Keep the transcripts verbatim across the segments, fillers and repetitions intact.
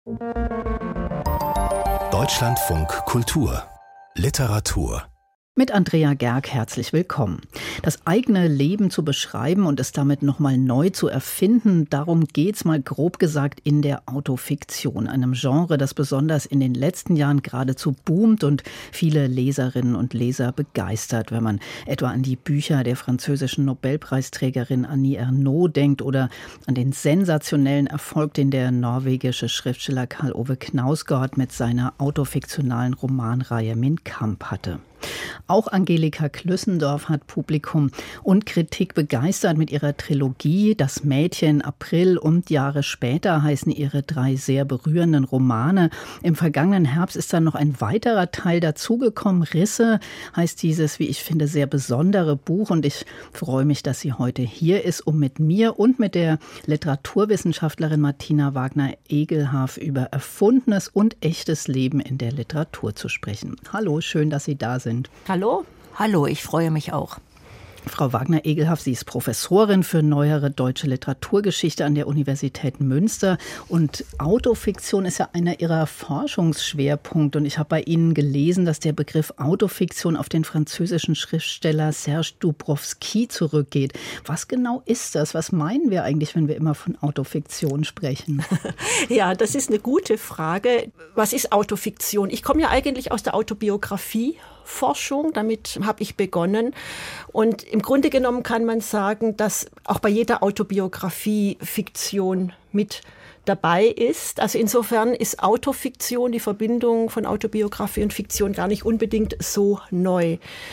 Deutschlandfunk Kultur Literatur. Mit Andrea Gerg herzlich willkommen. Das eigene Leben zu beschreiben und es damit nochmal neu zu erfinden, darum geht's mal grob gesagt in der Autofiktion, einem Genre, das besonders in den letzten Jahren geradezu boomt und viele Leserinnen und Leser begeistert, wenn man etwa an die Bücher der französischen Nobelpreisträgerin Annie Ernaux denkt oder an den sensationellen Erfolg, den der norwegische Schriftsteller Karl Ove Knausgård mit seiner autofiktionalen Romanreihe Min Kampf hatte. Auch Angelika Klüssendorf hat Publikum und Kritik begeistert mit ihrer Trilogie. Das Mädchen, April und Jahre später heißen ihre drei sehr berührenden Romane. Im vergangenen Herbst ist dann noch ein weiterer Teil dazugekommen. Risse heißt dieses, wie ich finde, sehr besondere Buch. Und ich freue mich, dass sie heute hier ist, um mit mir und mit der Literaturwissenschaftlerin Martina Wagner-Egelhaf über erfundenes und echtes Leben in der Literatur zu sprechen. Hallo, schön, dass Sie da sind. Hallo? Hallo, ich freue mich auch. Frau Wagner-Egelhaf, sie ist Professorin für neuere deutsche Literaturgeschichte an der Universität Münster. Und Autofiktion ist ja einer Ihrer Forschungsschwerpunkte. Und ich habe bei Ihnen gelesen, dass der Begriff Autofiktion auf den französischen Schriftsteller Serge Dubrovsky zurückgeht. Was genau ist das? Was meinen wir eigentlich, wenn wir immer von Autofiktion sprechen? Ja, das ist eine gute Frage. Was ist Autofiktion? Ich komme ja eigentlich aus der Autobiografie. Forschung, damit habe ich begonnen. Und im Grunde genommen kann man sagen, dass auch bei jeder Autobiografie Fiktion mit dabei ist. Also insofern ist Autofiktion, die Verbindung von Autobiografie und Fiktion gar nicht unbedingt so neu.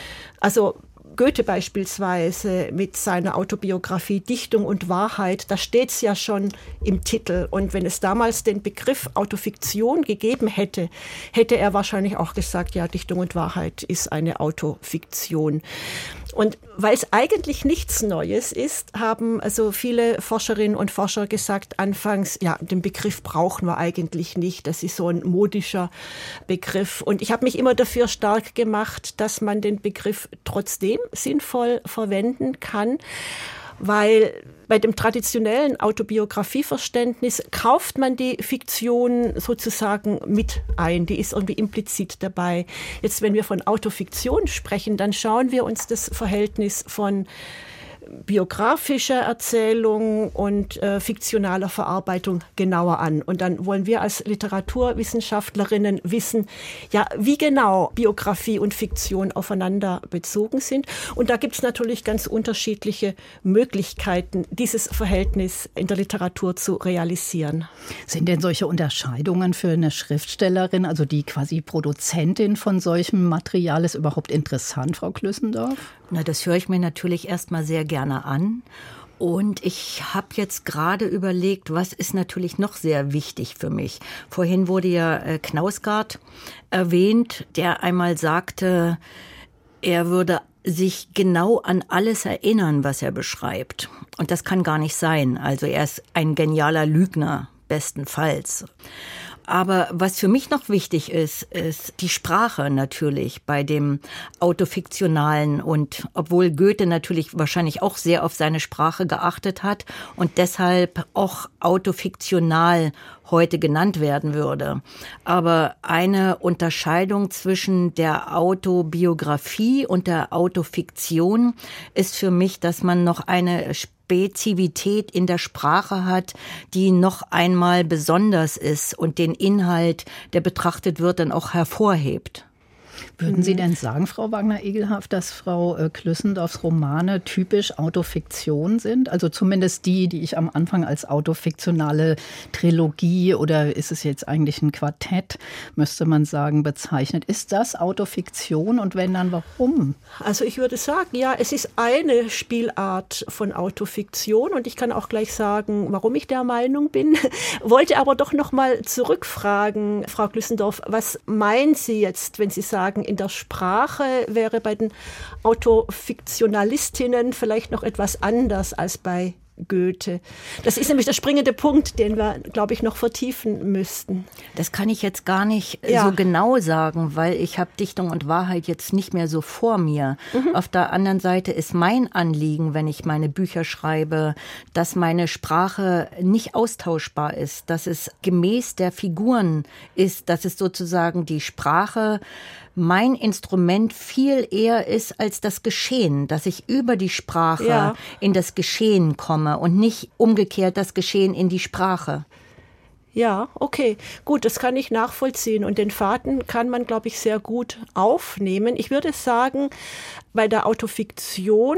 Also Goethe beispielsweise mit seiner Autobiografie Dichtung und Wahrheit, da steht es ja schon im Titel. Und wenn es damals den Begriff Autofiktion gegeben hätte, hätte er wahrscheinlich auch gesagt, ja, Dichtung und Wahrheit ist eine Autofiktion. Und weil es eigentlich nichts Neues ist, haben also viele Forscherinnen und Forscher gesagt anfangs, ja, den Begriff brauchen wir eigentlich nicht. Das ist so ein modischer Begriff. Und ich habe mich immer dafür stark gemacht, dass man den Begriff trotzdem sinnvoll verwenden kann, weil bei dem traditionellen Autobiografieverständnis kauft man die Fiktion sozusagen mit ein, die ist irgendwie implizit dabei. Jetzt, wenn wir von Autofiktion sprechen, dann schauen wir uns das Verhältnis von biografischer Erzählung und äh, fiktionaler Verarbeitung genauer an. Und dann wollen wir als Literaturwissenschaftlerinnen wissen, ja, wie genau Biografie und Fiktion aufeinander bezogen sind. Und da gibt es natürlich ganz unterschiedliche Möglichkeiten, dieses Verhältnis in der Literatur zu realisieren. Sind denn solche Unterscheidungen für eine Schriftstellerin, also die quasi Produzentin von solchem Material, ist überhaupt interessant, Frau Klüssendorf? Na, das höre ich mir natürlich erstmal sehr gerne an. Und ich habe jetzt gerade überlegt, was ist natürlich noch sehr wichtig für mich. Vorhin wurde ja äh, Knausgård erwähnt, der einmal sagte, er würde sich genau an alles erinnern, was er beschreibt. Und das kann gar nicht sein. Also er ist ein genialer Lügner, bestenfalls. Aber was für mich noch wichtig ist, ist die Sprache natürlich bei dem Autofiktionalen. Und obwohl Goethe natürlich wahrscheinlich auch sehr auf seine Sprache geachtet hat und deshalb auch autofiktional heute genannt werden würde. Aber eine Unterscheidung zwischen der Autobiografie und der Autofiktion ist für mich, dass man noch eine Spezifität in der Sprache hat, die noch einmal besonders ist und den Inhalt, der betrachtet wird, dann auch hervorhebt. Würden Sie denn sagen, Frau Wagner-Egelhaf, dass Frau Klüssendorfs Romane typisch Autofiktion sind? Also zumindest die, die ich am Anfang als autofiktionale Trilogie oder ist es jetzt eigentlich ein Quartett, müsste man sagen, bezeichnet. Ist das Autofiktion und wenn, dann warum? Also ich würde sagen, ja, es ist eine Spielart von Autofiktion und ich kann auch gleich sagen, warum ich der Meinung bin. Wollte aber doch noch mal zurückfragen, Frau Klüssendorf, was meinen Sie jetzt, wenn Sie sagen, in der Sprache wäre bei den Autofiktionalistinnen vielleicht noch etwas anders als bei Goethe? Das ist nämlich der springende Punkt, den wir, glaube ich, noch vertiefen müssten. Das kann ich jetzt gar nicht Ja. so genau sagen, weil ich habe Dichtung und Wahrheit jetzt nicht mehr so vor mir. Mhm. Auf der anderen Seite ist mein Anliegen, wenn ich meine Bücher schreibe, dass meine Sprache nicht austauschbar ist, dass es gemäß der Figuren ist, dass es sozusagen die Sprache mein Instrument viel eher ist als das Geschehen, dass ich über die Sprache Ja. in das Geschehen komme und nicht umgekehrt das Geschehen in die Sprache. Ja, okay, gut, das kann ich nachvollziehen und den Faden kann man, glaube ich, sehr gut aufnehmen. Ich würde sagen, bei der Autofiktion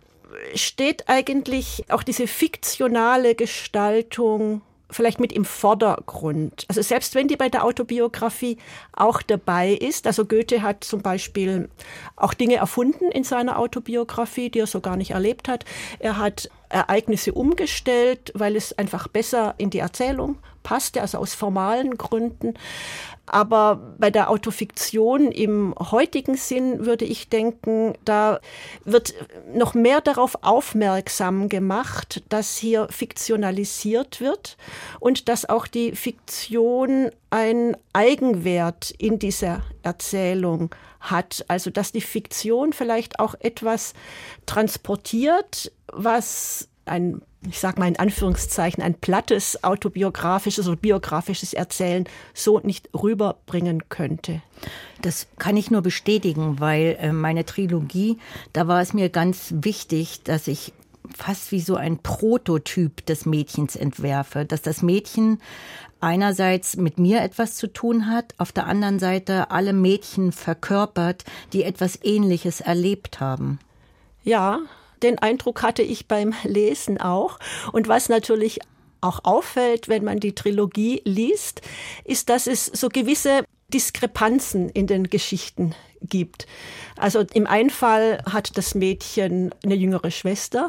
steht eigentlich auch diese fiktionale Gestaltung vielleicht mit im Vordergrund. Also selbst wenn die bei der Autobiografie auch dabei ist, also Goethe hat zum Beispiel auch Dinge erfunden in seiner Autobiografie, die er so gar nicht erlebt hat. Er hat Ereignisse umgestellt, weil es einfach besser in die Erzählung passte, also aus formalen Gründen. Aber bei der Autofiktion im heutigen Sinn würde ich denken, da wird noch mehr darauf aufmerksam gemacht, dass hier fiktionalisiert wird und dass auch die Fiktion einen Eigenwert in dieser Erzählung hat. Also dass die Fiktion vielleicht auch etwas transportiert, was ein, ich sage mal in Anführungszeichen, ein plattes autobiografisches oder biografisches Erzählen so nicht rüberbringen könnte. Das kann ich nur bestätigen, weil äh, meine Trilogie, da war es mir ganz wichtig, dass ich fast wie so ein Prototyp des Mädchens entwerfe, dass das Mädchen einerseits mit mir etwas zu tun hat, auf der anderen Seite alle Mädchen verkörpert, die etwas Ähnliches erlebt haben. Ja, den Eindruck hatte ich beim Lesen auch. Und was natürlich auch auffällt, wenn man die Trilogie liest, ist, dass es so gewisse Diskrepanzen in den Geschichten gibt. Also im einen Fall hat das Mädchen eine jüngere Schwester.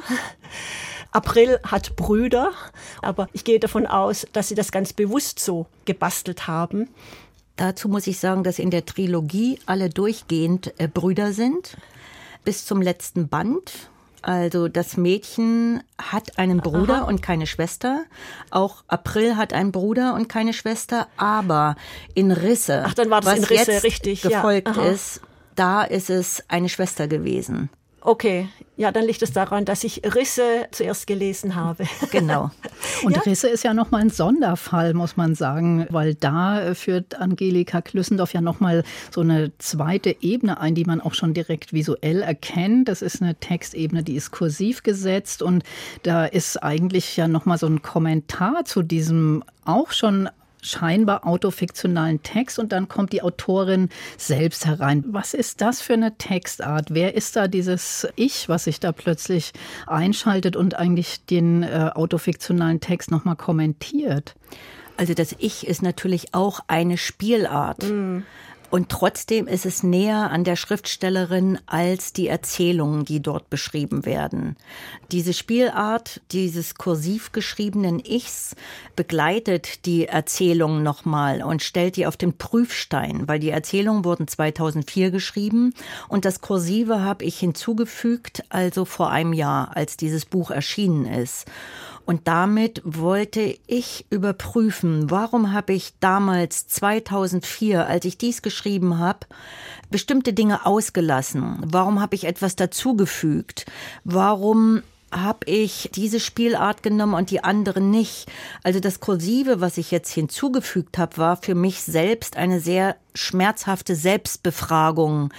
April hat Brüder, aber ich gehe davon aus, dass sie das ganz bewusst so gebastelt haben. Dazu muss ich sagen, dass in der Trilogie alle durchgehend äh, Brüder sind, bis zum letzten Band. Also das Mädchen hat einen Bruder Aha. und keine Schwester. Auch April hat einen Bruder und keine Schwester. Aber in Risse, Ach, dann war das was in Risse, jetzt richtig, gefolgt ja. ist, da ist es eine Schwester gewesen. Okay, ja, dann liegt es daran, dass ich Risse zuerst gelesen habe. Genau. Und Ja? Risse ist ja nochmal ein Sonderfall, muss man sagen, weil da führt Angelika Klüssendorf ja nochmal so eine zweite Ebene ein, die man auch schon direkt visuell erkennt. Das ist eine Textebene, die ist kursiv gesetzt und da ist eigentlich ja nochmal so ein Kommentar zu diesem auch schon scheinbar autofiktionalen Text und dann kommt die Autorin selbst herein. Was ist das für eine Textart? Wer ist da dieses Ich, was sich da plötzlich einschaltet und eigentlich den äh, autofiktionalen Text nochmal kommentiert? Also das Ich ist natürlich auch eine Spielart. Mm. Und trotzdem ist es näher an der Schriftstellerin als die Erzählungen, die dort beschrieben werden. Diese Spielart dieses kursiv geschriebenen Ichs begleitet die Erzählung nochmal und stellt die auf den Prüfstein, weil die Erzählungen wurden zweitausendvier geschrieben und das Kursive habe ich hinzugefügt, also vor einem Jahr, als dieses Buch erschienen ist. Und damit wollte ich überprüfen, warum habe ich damals zweitausendvier, als ich dies geschrieben habe, bestimmte Dinge ausgelassen? Warum habe ich etwas dazugefügt? Warum habe ich diese Spielart genommen und die andere nicht? Also das Kursive, was ich jetzt hinzugefügt habe, war für mich selbst eine sehr schmerzhafte Selbstbefragung,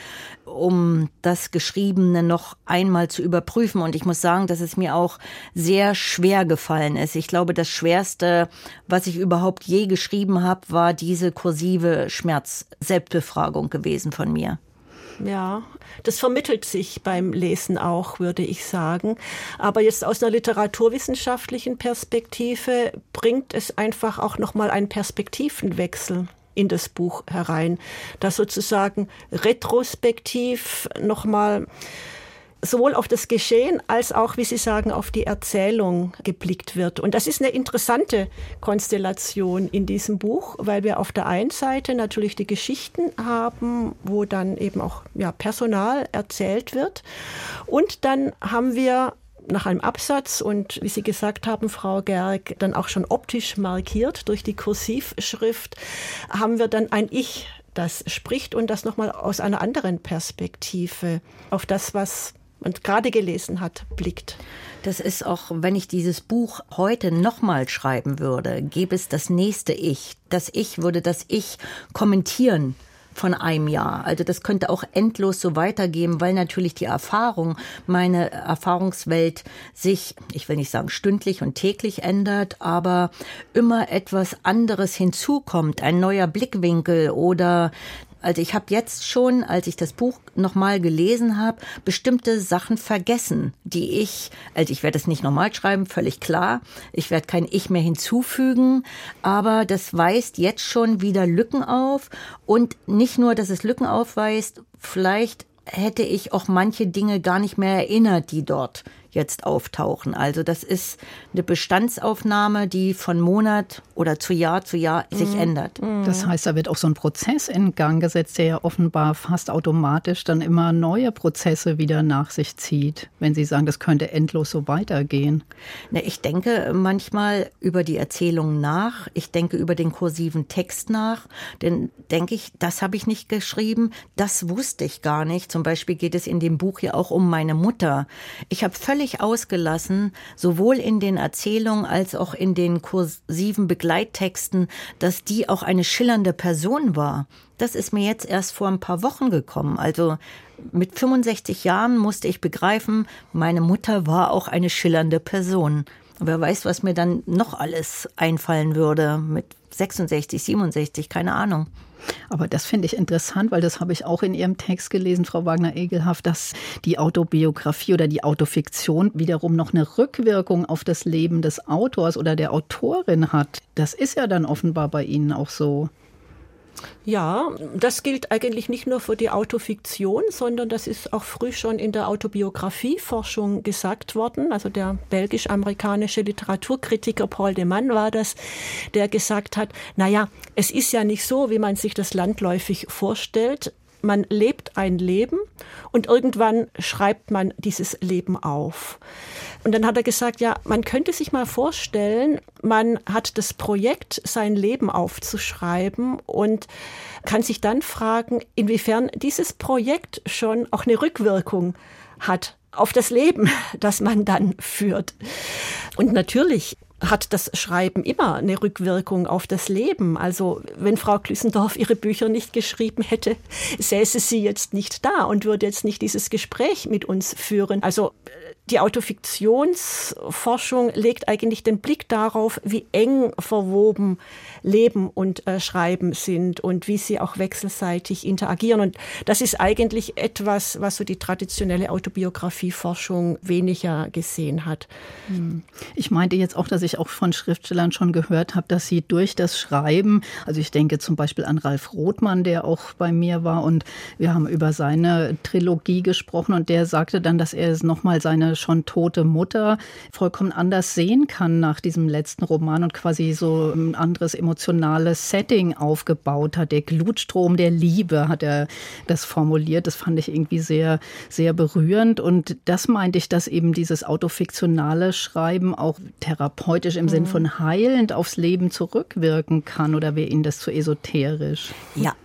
um das Geschriebene noch einmal zu überprüfen. Und ich muss sagen, dass es mir auch sehr schwer gefallen ist. Ich glaube, das Schwerste, was ich überhaupt je geschrieben habe, war diese kursive Schmerz-Selbstbefragung gewesen von mir. Ja, das vermittelt sich beim Lesen auch, würde ich sagen. Aber jetzt aus einer literaturwissenschaftlichen Perspektive bringt es einfach auch nochmal einen Perspektivenwechsel in das Buch herein, dass sozusagen retrospektiv nochmal sowohl auf das Geschehen als auch, wie Sie sagen, auf die Erzählung geblickt wird. Und das ist eine interessante Konstellation in diesem Buch, weil wir auf der einen Seite natürlich die Geschichten haben, wo dann eben auch ja, Personal erzählt wird. Und dann haben wir nach einem Absatz und, wie Sie gesagt haben, Frau Gerg, dann auch schon optisch markiert durch die Kursivschrift, haben wir dann ein Ich, das spricht und das nochmal aus einer anderen Perspektive auf das, was man gerade gelesen hat, blickt. Das ist auch, wenn ich dieses Buch heute nochmal schreiben würde, gäbe es das nächste Ich. Das Ich würde das Ich kommentieren von einem Jahr. Also das könnte auch endlos so weitergehen, weil natürlich die Erfahrung, meine Erfahrungswelt sich, ich will nicht sagen stündlich und täglich ändert, aber immer etwas anderes hinzukommt, ein neuer Blickwinkel oder also ich habe jetzt schon, als ich das Buch nochmal gelesen habe, bestimmte Sachen vergessen, die ich, also ich werde es nicht nochmal schreiben, völlig klar. Ich werde kein Ich mehr hinzufügen, aber das weist jetzt schon wieder Lücken auf. Und nicht nur, dass es Lücken aufweist, vielleicht hätte ich auch manche Dinge gar nicht mehr erinnert, die dort jetzt auftauchen. Also das ist eine Bestandsaufnahme, die von Monat oder zu Jahr zu Jahr sich mhm. ändert. Das heißt, da wird auch so ein Prozess in Gang gesetzt, der ja offenbar fast automatisch dann immer neue Prozesse wieder nach sich zieht, wenn Sie sagen, das könnte endlos so weitergehen. Ich denke manchmal über die Erzählung nach. Ich denke über den kursiven Text nach. Denn denke ich, das habe ich nicht geschrieben, das wusste ich gar nicht. Zum Beispiel geht es in dem Buch ja auch um meine Mutter. Ich habe völlig ausgelassen, sowohl in den Erzählungen als auch in den kursiven Begleittexten, dass die auch eine schillernde Person war. Das ist mir jetzt erst vor ein paar Wochen gekommen. Also mit fünfundsechzig Jahren musste ich begreifen, meine Mutter war auch eine schillernde Person. Wer weiß, was mir dann noch alles einfallen würde mit sechsundsechzig, siebenundsechzig, keine Ahnung. Aber das finde ich interessant, weil das habe ich auch in Ihrem Text gelesen, Frau Wagner-Egelhaft, dass die Autobiografie oder die Autofiktion wiederum noch eine Rückwirkung auf das Leben des Autors oder der Autorin hat. Das ist ja dann offenbar bei Ihnen auch so. Ja, das gilt eigentlich nicht nur für die Autofiktion, sondern das ist auch früh schon in der Autobiografieforschung gesagt worden. Also der belgisch-amerikanische Literaturkritiker Paul de Man war das, der gesagt hat, naja, es ist ja nicht so, wie man sich das landläufig vorstellt. Man lebt ein Leben und irgendwann schreibt man dieses Leben auf. Und dann hat er gesagt, ja, man könnte sich mal vorstellen, man hat das Projekt, sein Leben aufzuschreiben und kann sich dann fragen, inwiefern dieses Projekt schon auch eine Rückwirkung hat auf das Leben, das man dann führt. Und natürlich hat das Schreiben immer eine Rückwirkung auf das Leben. Also wenn Frau Klüssendorf ihre Bücher nicht geschrieben hätte, säße sie jetzt nicht da und würde jetzt nicht dieses Gespräch mit uns führen. Also die Autofiktionsforschung legt eigentlich den Blick darauf, wie eng verwoben Leben und äh, Schreiben sind und wie sie auch wechselseitig interagieren. Und das ist eigentlich etwas, was so die traditionelle Autobiografieforschung weniger gesehen hat. Ich meinte jetzt auch, dass ich auch von Schriftstellern schon gehört habe, dass sie durch das Schreiben, also ich denke zum Beispiel an Ralf Rothmann, der auch bei mir war und wir haben über seine Trilogie gesprochen und der sagte dann, dass er es nochmal seine schon tote Mutter vollkommen anders sehen kann nach diesem letzten Roman und quasi so ein anderes emotionales Setting aufgebaut hat. Der Glutstrom der Liebe hat er das formuliert. Das fand ich irgendwie sehr, sehr berührend und das meinte ich, dass eben dieses autofiktionale Schreiben auch therapeutisch im mhm. Sinn von heilend aufs Leben zurückwirken kann oder wäre Ihnen das zu esoterisch? Ja.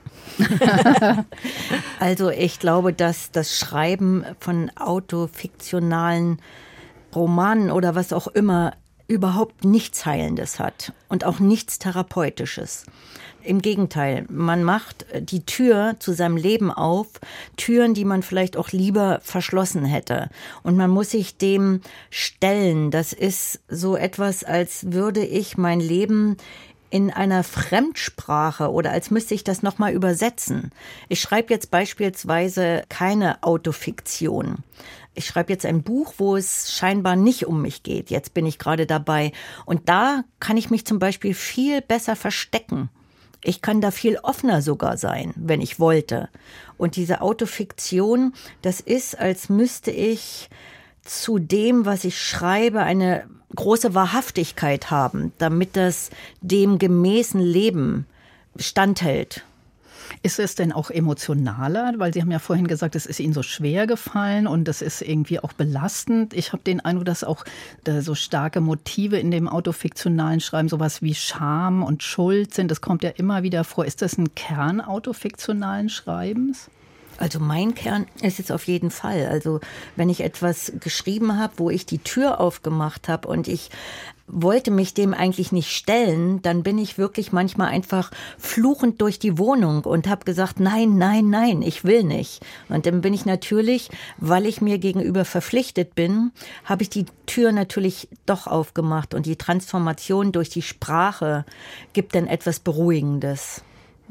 Also ich glaube, dass das Schreiben von autofiktionalen Romanen oder was auch immer überhaupt nichts Heilendes hat und auch nichts Therapeutisches. Im Gegenteil, man macht die Tür zu seinem Leben auf, Türen, die man vielleicht auch lieber verschlossen hätte. Und man muss sich dem stellen. Das ist so etwas, als würde ich mein Leben in einer Fremdsprache oder als müsste ich das nochmal übersetzen. Ich schreibe jetzt beispielsweise keine Autofiktion. Ich schreibe jetzt ein Buch, wo es scheinbar nicht um mich geht. Jetzt bin ich gerade dabei. Und da kann ich mich zum Beispiel viel besser verstecken. Ich kann da viel offener sogar sein, wenn ich wollte. Und diese Autofiktion, das ist, als müsste ich zu dem, was ich schreibe, eine große Wahrhaftigkeit haben, damit das dem gemäßen Leben standhält. Ist es denn auch emotionaler? Weil Sie haben ja vorhin gesagt, es ist Ihnen so schwer gefallen und das ist irgendwie auch belastend. Ich habe den Eindruck, dass auch da so starke Motive in dem autofiktionalen Schreiben, sowas wie Scham und Schuld sind. Das kommt ja immer wieder vor. Ist das ein Kern autofiktionalen Schreibens? Also mein Kern ist es auf jeden Fall. Also wenn ich etwas geschrieben habe, wo ich die Tür aufgemacht habe und ich wollte mich dem eigentlich nicht stellen, dann bin ich wirklich manchmal einfach fluchend durch die Wohnung und habe gesagt, nein, nein, nein, ich will nicht. Und dann bin ich natürlich, weil ich mir gegenüber verpflichtet bin, habe ich die Tür natürlich doch aufgemacht und die Transformation durch die Sprache gibt dann etwas Beruhigendes.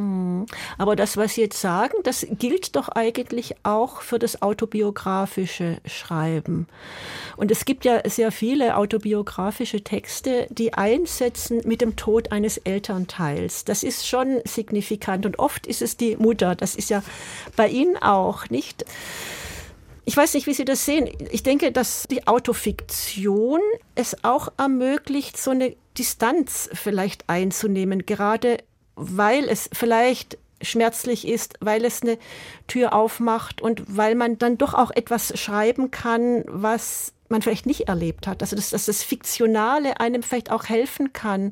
Aber das, was Sie jetzt sagen, das gilt doch eigentlich auch für das autobiografische Schreiben. Und es gibt ja sehr viele autobiografische Texte, die einsetzen mit dem Tod eines Elternteils. Das ist schon signifikant und oft ist es die Mutter. Das ist ja bei Ihnen auch, nicht? Ich weiß nicht, wie Sie das sehen. Ich denke, dass die Autofiktion es auch ermöglicht, so eine Distanz vielleicht einzunehmen, gerade weil es vielleicht schmerzlich ist, weil es eine Tür aufmacht und weil man dann doch auch etwas schreiben kann, was man vielleicht nicht erlebt hat. Also dass, dass das Fiktionale einem vielleicht auch helfen kann,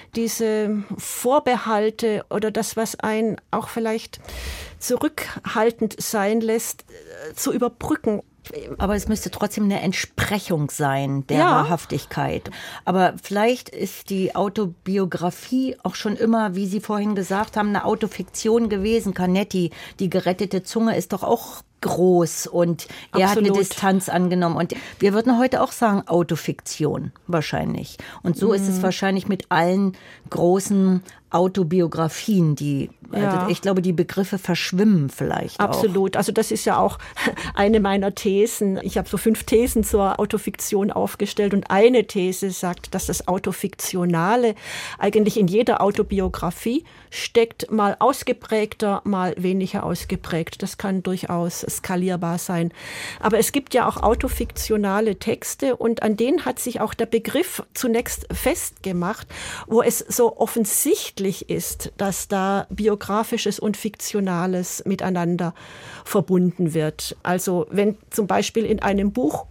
diese Vorbehalte oder das, was einen auch vielleicht zurückhaltend sein lässt, zu überbrücken. Aber es müsste trotzdem eine Entsprechung sein der ja. Wahrhaftigkeit. Aber vielleicht ist die Autobiografie auch schon immer, wie Sie vorhin gesagt haben, eine Autofiktion gewesen. Canetti, die gerettete Zunge, ist doch auch groß und er Absolut. Hat eine Distanz angenommen. Und wir würden heute auch sagen Autofiktion wahrscheinlich. Und so mhm. ist es wahrscheinlich mit allen großen Autobiografien, die, ja. also ich glaube, die Begriffe verschwimmen vielleicht auch. Absolut. Also das ist ja auch eine meiner Thesen. Ich habe so fünf Thesen zur Autofiktion aufgestellt und eine These sagt, dass das Autofiktionale eigentlich in jeder Autobiografie steckt, mal ausgeprägter, mal weniger ausgeprägt. Das kann durchaus skalierbar sein. Aber es gibt ja auch autofiktionale Texte und an denen hat sich auch der Begriff zunächst festgemacht, wo es so offensichtlich ist, dass da Biografisches und Fiktionales miteinander verbunden wird. Also wenn zum Beispiel in einem Buch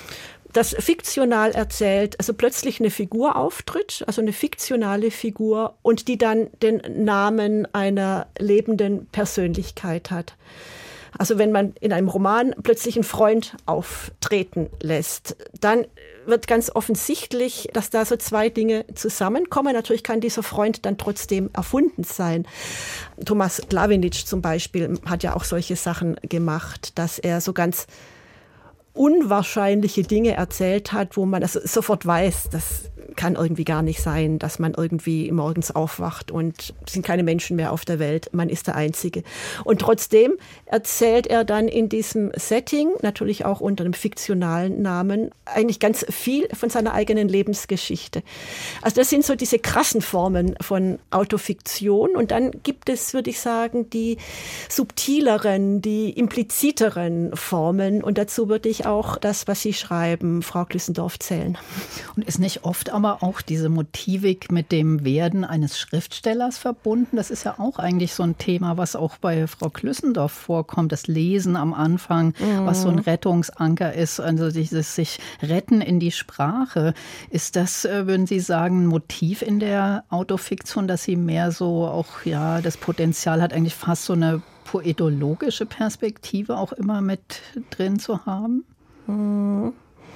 das fiktional erzählt, also plötzlich eine Figur auftritt, also eine fiktionale Figur und die dann den Namen einer lebenden Persönlichkeit hat. Also wenn man in einem Roman plötzlich einen Freund auftreten lässt, dann wird ganz offensichtlich, dass da so zwei Dinge zusammenkommen. Natürlich kann dieser Freund dann trotzdem erfunden sein. Thomas Glawinitsch zum Beispiel hat ja auch solche Sachen gemacht, dass er so ganz unwahrscheinliche Dinge erzählt hat, wo man also sofort weiß, das kann irgendwie gar nicht sein, dass man irgendwie morgens aufwacht und es sind keine Menschen mehr auf der Welt, man ist der Einzige. Und trotzdem erzählt er dann in diesem Setting, natürlich auch unter einem fiktionalen Namen, eigentlich ganz viel von seiner eigenen Lebensgeschichte. Also das sind so diese krassen Formen von Autofiktion und dann gibt es, würde ich sagen, die subtileren, die impliziteren Formen und dazu würde ich auch das, was Sie schreiben, Frau Klüssendorf, zählen. Und ist nicht oft aber auch diese Motivik mit dem Werden eines Schriftstellers verbunden? Das ist ja auch eigentlich so ein Thema, was auch bei Frau Klüssendorf vorkommt. Das Lesen am Anfang, mhm. was so ein Rettungsanker ist, also dieses sich retten in die Sprache. Ist das, würden Sie sagen, ein Motiv in der Autofiktion, dass sie mehr so auch, ja, das Potenzial hat, eigentlich fast so eine poetologische Perspektive auch immer mit drin zu haben? Mhm.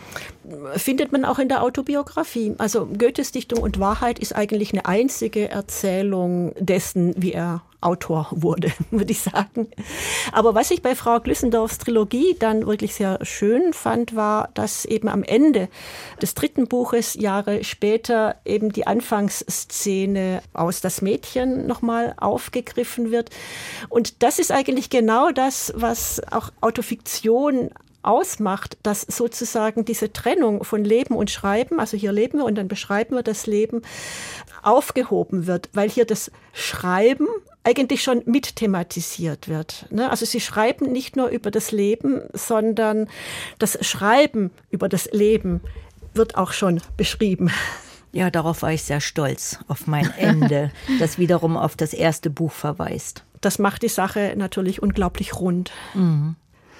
Findet man auch in der Autobiografie. Also Goethes Dichtung und Wahrheit ist eigentlich eine einzige Erzählung dessen, wie er Autor wurde, würde ich sagen. Aber was ich bei Frau Klüssendorfs Trilogie dann wirklich sehr schön fand, war, dass eben am Ende des dritten Buches, Jahre später, eben die Anfangsszene aus Das Mädchen nochmal aufgegriffen wird. Und das ist eigentlich genau das, was auch Autofiktion ausmacht, dass sozusagen diese Trennung von Leben und Schreiben, also hier leben wir und dann beschreiben wir das Leben, aufgehoben wird, weil hier das Schreiben eigentlich schon mit thematisiert wird. Also sie schreiben nicht nur über das Leben, sondern das Schreiben über das Leben wird auch schon beschrieben. Ja, darauf war ich sehr stolz, auf mein Ende, das wiederum auf das erste Buch verweist. Das macht die Sache natürlich unglaublich rund. Mhm.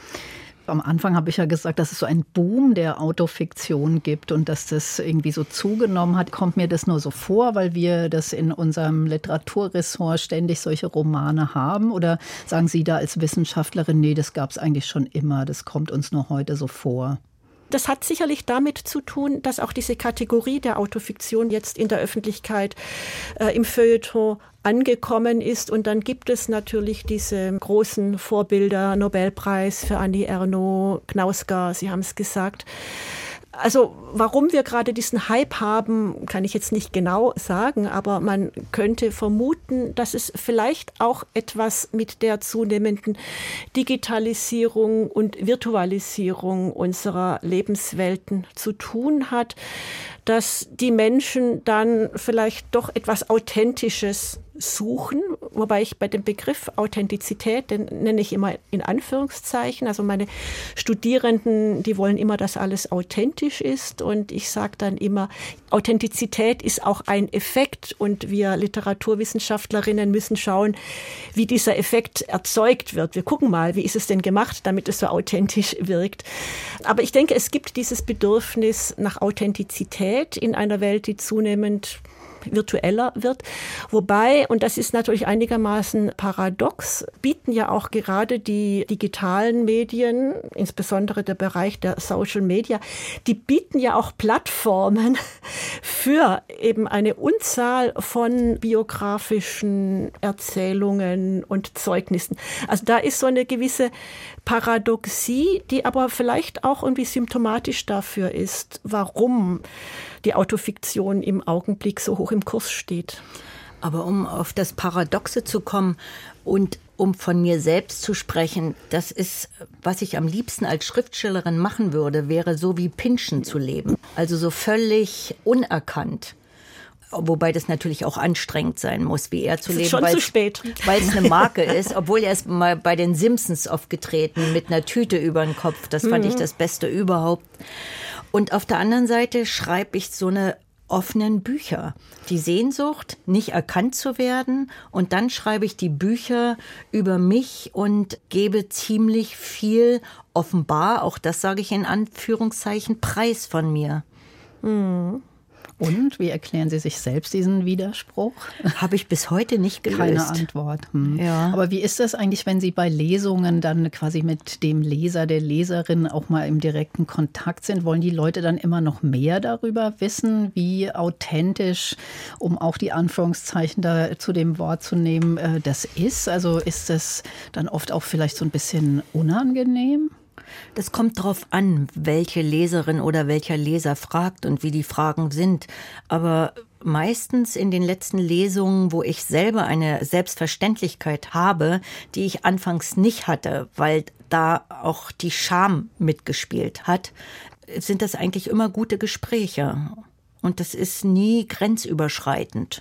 Am Anfang habe ich ja gesagt, dass es so einen Boom der Autofiktion gibt und dass das irgendwie so zugenommen hat. Kommt mir das nur so vor, weil wir das in unserem Literaturressort ständig solche Romane haben? Oder sagen Sie da als Wissenschaftlerin, nee, das gab es eigentlich schon immer, das kommt uns nur heute so vor? Das hat sicherlich damit zu tun, dass auch diese Kategorie der Autofiktion jetzt in der Öffentlichkeit äh, im Feuilleton angekommen ist. Und dann gibt es natürlich diese großen Vorbilder, Nobelpreis für Annie Ernaux, Knausgard, Sie haben es gesagt. Also warum wir gerade diesen Hype haben, kann ich jetzt nicht genau sagen, aber man könnte vermuten, dass es vielleicht auch etwas mit der zunehmenden Digitalisierung und Virtualisierung unserer Lebenswelten zu tun hat, dass die Menschen dann vielleicht doch etwas Authentisches suchen, wobei ich bei dem Begriff Authentizität, den nenne ich immer in Anführungszeichen, also meine Studierenden, die wollen immer, dass alles authentisch ist und ich sage dann immer, Authentizität ist auch ein Effekt und wir Literaturwissenschaftlerinnen müssen schauen, wie dieser Effekt erzeugt wird. Wir gucken mal, wie ist es denn gemacht, damit es so authentisch wirkt. Aber ich denke, es gibt dieses Bedürfnis nach Authentizität in einer Welt, die zunehmend virtueller wird. Wobei, und das ist natürlich einigermaßen paradox, bieten ja auch gerade die digitalen Medien, insbesondere der Bereich der Social Media, die bieten ja auch Plattformen für eben eine Unzahl von biografischen Erzählungen und Zeugnissen. Also da ist so eine gewisse Paradoxie, die aber vielleicht auch irgendwie symptomatisch dafür ist, warum die Autofiktion im Augenblick so hoch im Kurs steht. Aber um auf das Paradoxe zu kommen und um von mir selbst zu sprechen, das ist, was ich am liebsten als Schriftstellerin machen würde, wäre so wie Pynchon zu leben. Also so völlig unerkannt. Wobei das natürlich auch anstrengend sein muss, wie er zu leben, schon zu spät, weil es eine Marke ist. Obwohl er ist mal bei den Simpsons aufgetreten mit einer Tüte über den Kopf. Das fand mhm. ich das Beste überhaupt. Und auf der anderen Seite schreibe ich so eine offenen Bücher. Die Sehnsucht, nicht erkannt zu werden. Und dann schreibe ich die Bücher über mich und gebe ziemlich viel offenbar, auch das sage ich in Anführungszeichen, Preis von mir. Mhm. Und wie erklären Sie sich selbst diesen Widerspruch? Habe ich bis heute nicht gelöst. Keine Antwort. Hm. Ja. Aber wie ist das eigentlich, wenn Sie bei Lesungen dann quasi mit dem Leser, der Leserin auch mal im direkten Kontakt sind? Wollen die Leute dann immer noch mehr darüber wissen, wie authentisch, um auch die Anführungszeichen da zu dem Wort zu nehmen, das ist? Also ist das dann oft auch vielleicht so ein bisschen unangenehm? Das kommt darauf an, welche Leserin oder welcher Leser fragt und wie die Fragen sind. Aber meistens in den letzten Lesungen, wo ich selber eine Selbstverständlichkeit habe, die ich anfangs nicht hatte, weil da auch die Scham mitgespielt hat, sind das eigentlich immer gute Gespräche. Und das ist nie grenzüberschreitend.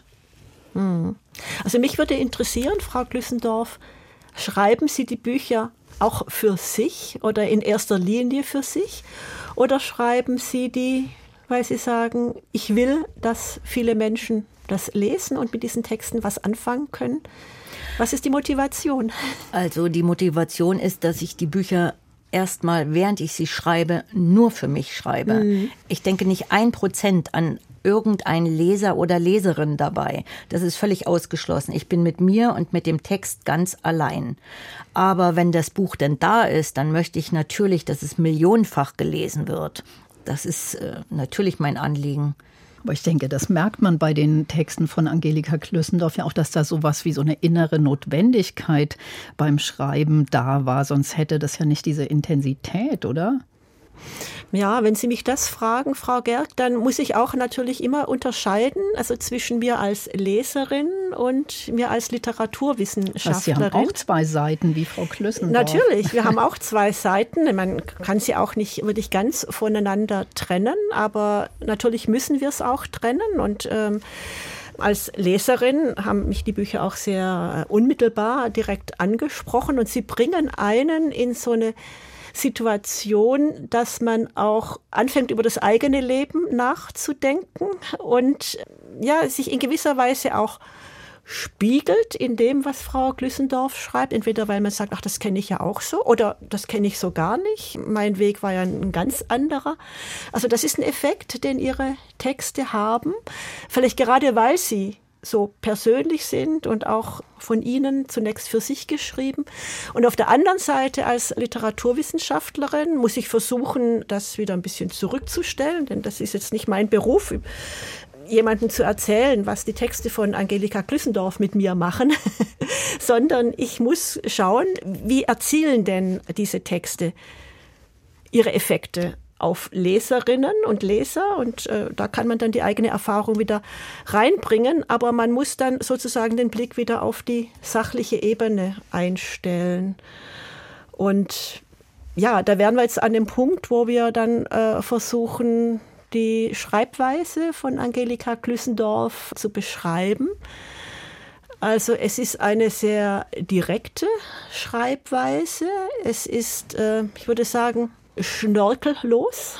Also mich würde interessieren, Frau Glüssendorf, schreiben Sie die Bücher auch für sich oder in erster Linie für sich? Oder schreiben Sie die, weil Sie sagen, ich will, dass viele Menschen das lesen und mit diesen Texten was anfangen können? Was ist die Motivation? Also die Motivation ist, dass ich die Bücher erstmal, während ich sie schreibe, nur für mich schreibe. Mhm. Ich denke nicht ein Prozent an irgendein Leser oder Leserin dabei. Das ist völlig ausgeschlossen. Ich bin mit mir und mit dem Text ganz allein. Aber wenn das Buch denn da ist, dann möchte ich natürlich, dass es millionenfach gelesen wird. Das ist äh, natürlich mein Anliegen. Aber ich denke, das merkt man bei den Texten von Angelika Glüssendorf ja auch, dass da sowas wie so eine innere Notwendigkeit beim Schreiben da war. Sonst hätte das ja nicht diese Intensität, oder? Ja, wenn Sie mich das fragen, Frau Gerg, dann muss ich auch natürlich immer unterscheiden, also zwischen mir als Leserin und mir als Literaturwissenschaftlerin. Sie haben auch zwei Seiten, wie Frau Glüssendorf. Natürlich, wir haben auch zwei Seiten. Man kann sie auch nicht wirklich ganz voneinander trennen, aber natürlich müssen wir es auch trennen. Und ähm, als Leserin haben mich die Bücher auch sehr unmittelbar direkt angesprochen und sie bringen einen in so eine Situation, dass man auch anfängt, über das eigene Leben nachzudenken und ja, sich in gewisser Weise auch spiegelt in dem, was Frau Glüssendorf schreibt. Entweder weil man sagt, ach, das kenne ich ja auch so, oder das kenne ich so gar nicht. Mein Weg war ja ein ganz anderer. Also das ist ein Effekt, den ihre Texte haben. Vielleicht gerade, weil sie so persönlich sind und auch von Ihnen zunächst für sich geschrieben. Und auf der anderen Seite als Literaturwissenschaftlerin muss ich versuchen, das wieder ein bisschen zurückzustellen, denn das ist jetzt nicht mein Beruf, jemandem zu erzählen, was die Texte von Angelika Glüssendorf mit mir machen, sondern ich muss schauen, wie erzielen denn diese Texte ihre Effekte auf Leserinnen und Leser, und äh, da kann man dann die eigene Erfahrung wieder reinbringen, aber man muss dann sozusagen den Blick wieder auf die sachliche Ebene einstellen. Und ja, da wären wir jetzt an dem Punkt, wo wir dann äh, versuchen, die Schreibweise von Angelika Glüssendorf zu beschreiben. Also es ist eine sehr direkte Schreibweise. Es ist, äh, ich würde sagen, schnörkellos.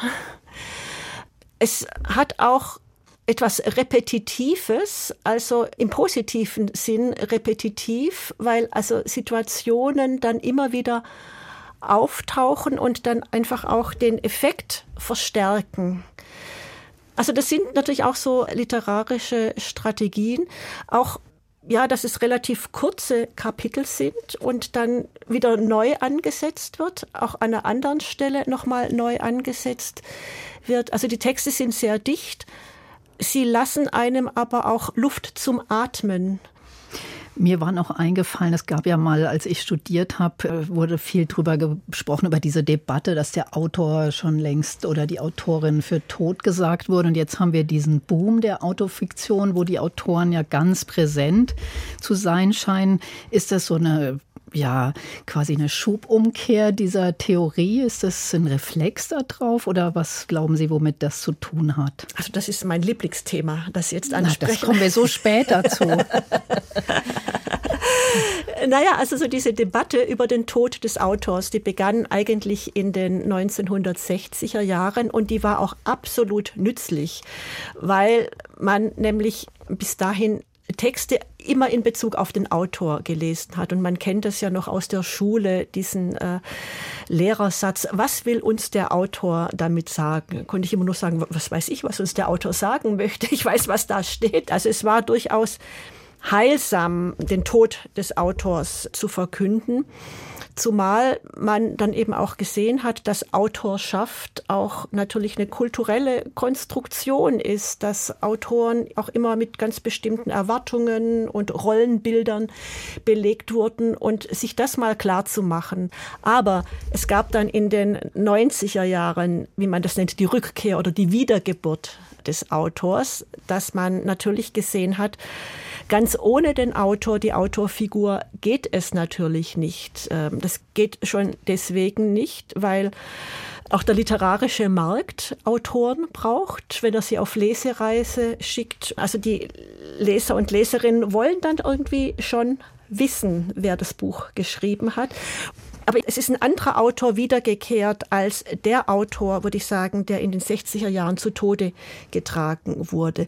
Es hat auch etwas Repetitives, also im positiven Sinn repetitiv, weil also Situationen dann immer wieder auftauchen und dann einfach auch den Effekt verstärken. Also das sind natürlich auch so literarische Strategien, auch ja, dass es relativ kurze Kapitel sind und dann wieder neu angesetzt wird, auch an einer anderen Stelle nochmal neu angesetzt wird. Also die Texte sind sehr dicht, sie lassen einem aber auch Luft zum Atmen. Mir war noch eingefallen, es gab ja mal, als ich studiert habe, wurde viel drüber gesprochen, über diese Debatte, dass der Autor schon längst oder die Autorin für tot gesagt wurde. Und jetzt haben wir diesen Boom der Autofiktion, wo die Autoren ja ganz präsent zu sein scheinen. Ist das so eine, ja, quasi eine Schubumkehr dieser Theorie? Ist das ein Reflex da drauf oder was glauben Sie, womit das zu tun hat? Also das ist mein Lieblingsthema, das Sie jetzt ansprechen. Na, das kommen wir so spät dazu. Naja, also so diese Debatte über den Tod des Autors, die begann eigentlich in den neunzehnhundertsechziger Jahren und die war auch absolut nützlich, weil man nämlich bis dahin Texte immer in Bezug auf den Autor gelesen hat. Und man kennt das ja noch aus der Schule, diesen äh, Lehrersatz, was will uns der Autor damit sagen? Konnte ich immer nur sagen, was weiß ich, was uns der Autor sagen möchte. Ich weiß, was da steht. Also es war durchaus heilsam, den Tod des Autors zu verkünden. Zumal man dann eben auch gesehen hat, dass Autorschaft auch natürlich eine kulturelle Konstruktion ist, dass Autoren auch immer mit ganz bestimmten Erwartungen und Rollenbildern belegt wurden und sich das mal klar zu machen. Aber es gab dann in den neunziger Jahren, wie man das nennt, die Rückkehr oder die Wiedergeburt des Autors, dass man natürlich gesehen hat, ganz ohne den Autor, die Autorfigur, geht es natürlich nicht. Das geht schon deswegen nicht, weil auch der literarische Markt Autoren braucht, wenn er sie auf Lesereise schickt. Also die Leser und Leserinnen wollen dann irgendwie schon wissen, wer das Buch geschrieben hat. Aber es ist ein anderer Autor wiedergekehrt als der Autor, würde ich sagen, der in den sechziger Jahren zu Tode getragen wurde.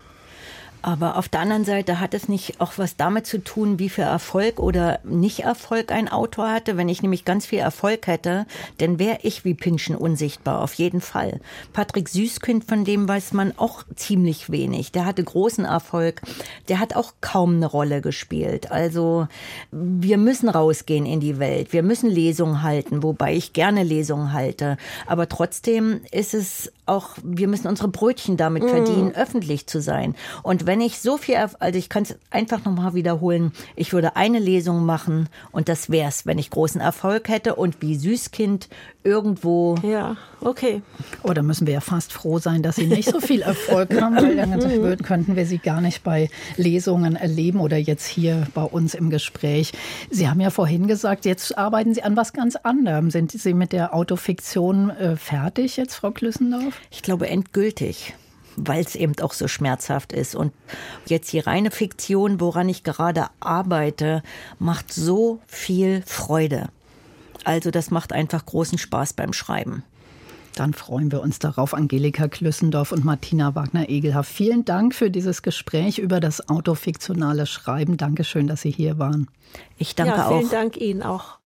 Aber auf der anderen Seite hat es nicht auch was damit zu tun, wie viel Erfolg oder Nicht-Erfolg ein Autor hatte. Wenn ich nämlich ganz viel Erfolg hätte, dann wäre ich wie Pynchon unsichtbar, auf jeden Fall. Patrick Süskind, von dem weiß man auch ziemlich wenig. Der hatte großen Erfolg. Der hat auch kaum eine Rolle gespielt. Also wir müssen rausgehen in die Welt. Wir müssen Lesungen halten, wobei ich gerne Lesungen halte. Aber trotzdem ist es auch, wir müssen unsere Brötchen damit mm. verdienen, öffentlich zu sein. Und wenn ich so viel, also ich kann es einfach nochmal wiederholen, ich würde eine Lesung machen und das wär's, wenn ich großen Erfolg hätte und wie Süskind irgendwo. Ja, okay. Oh, da müssen wir ja fast froh sein, dass Sie nicht so viel Erfolg haben, weil dann könnten wir Sie gar nicht bei Lesungen erleben oder jetzt hier bei uns im Gespräch. Sie haben ja vorhin gesagt, jetzt arbeiten Sie an was ganz anderem. Sind Sie mit der Autofiktion äh, fertig jetzt, Frau Glüssendorf? Ich glaube endgültig, weil es eben auch so schmerzhaft ist. Und jetzt die reine Fiktion, woran ich gerade arbeite, macht so viel Freude. Also das macht einfach großen Spaß beim Schreiben. Dann freuen wir uns darauf. Angelika Klüssendorf und Martina Wagner-Egelhaf. Vielen Dank für dieses Gespräch über das autofiktionale Schreiben. Dankeschön, dass Sie hier waren. Ich danke ja, auch. Vielen Dank Ihnen auch.